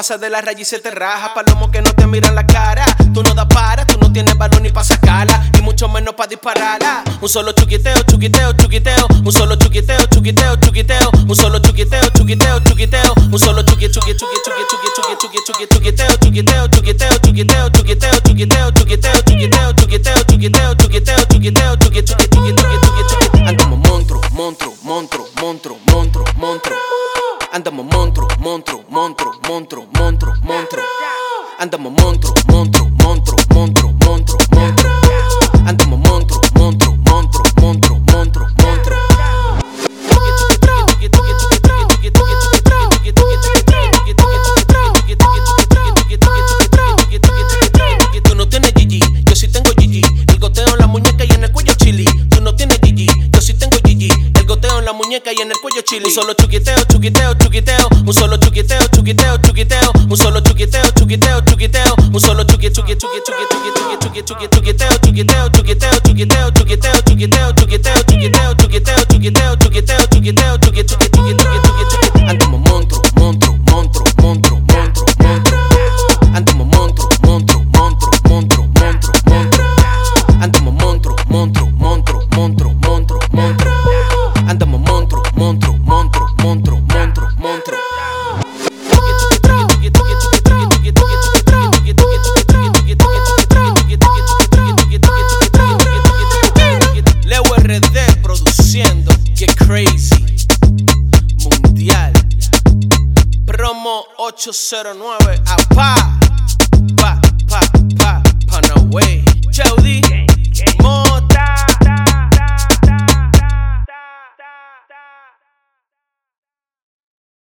pasas de la raya y se te raja. Palomos que no te miran la cara. Tú no das para, tú no tienes balón ni pa' sacarla, y mucho menos pa' dispararla. Un solo chuquiteo, chuquiteo, chuquiteo. Un solo chuquiteo, chuquiteo, chuquiteo. Un solo chuquiteo, chuquiteo, chuquiteo. Un solo chuquiteo, chuquiteo, chuquiteo, chuquiteo, chuquiteo, chuquiteo, chuquiteo, chuquiteo, chuquiteo, chuquiteo, chuquiteo, chuquiteo, chuquiteo, chuquiteo, chuquiteo. Andamos monstruo, monstruo, monstruo, monstruo, monstruo, monstruo. Andamos monstruo, monstruo, monstruo, monstruo, monstruo, monstruo. Andamos monstruo, monstruo, monstruo, monstruo, monstruo, monstruo. Andamos monstruo, monstruo, monstruo, monstruo, monstruo, monstruo. Tú no tienes GG, yo sí tengo GG. El goteo en la muñeca y en el cuello chili. Tú no tienes GG, yo sí tengo GG. El goteo en la muñeca y en el cuello chili. Un solo chuquiteo, chuquiteo, chuquiteo. Un solo chuquiteo, chuquiteo, chuquiteo. Un solo chuquiteo, chuquiteo, chuquiteo. Un solo chuquiteo, chuquiteo, chuquiteo, chuquiteo, chuquiteo, chuquiteo, chuquiteo, chuquiteo, chuquiteo, chuquiteo, chuquiteo, chuquiteo, chuquiteo. Andamos monstruo, monstruo, monstruo, monstruo, monstruo, monstruo. Andamos monstruo, monstruo, monstruo, monstruo, monstruo, monstruo. Andamos monstruo, monstruo, monstruo, monstruo, monstruo, monstruo. Andamos monstruo, monstruo, monstruo, monstruo, monstruo, monstruo. Leo RD produciendo, get crazy. Mundial. Promo 809, apá.